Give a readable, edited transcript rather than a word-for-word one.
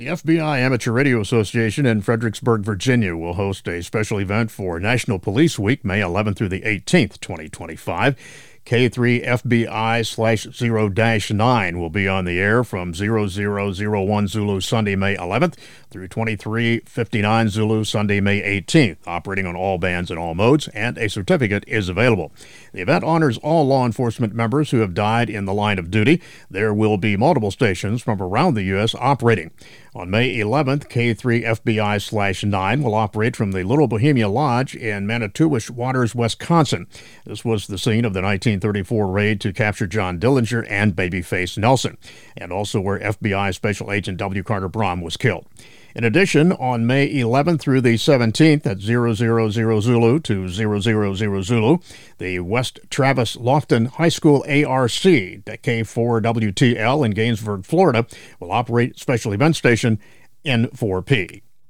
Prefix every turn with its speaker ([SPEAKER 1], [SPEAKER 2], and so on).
[SPEAKER 1] The FBI Amateur Radio Association in Fredericksburg, Virginia will host a special event for National Police Week, May 11th through the 18th, 2025. K3FBI/0-9 will be on the air from 0001 Zulu Sunday, May 11th through 2359 Zulu Sunday, May 18th, operating on all bands and all modes, and a certificate is available. The event honors all law enforcement members who have died in the line of duty. There will be multiple stations from around the U.S. operating. On May 11th, K3FBI/9 will operate from the Little Bohemia Lodge in Manitowish Waters, Wisconsin. This was the scene of the 1934 raid to capture John Dillinger and Babyface Nelson, and also where FBI Special Agent W. Carter Braun was killed. In addition, on May 11th through the 17th at 000 Zulu to 000 Zulu, the West Travis Lofton High School ARC, K4WTL in Gainesburg, Florida, will operate special event station N4P.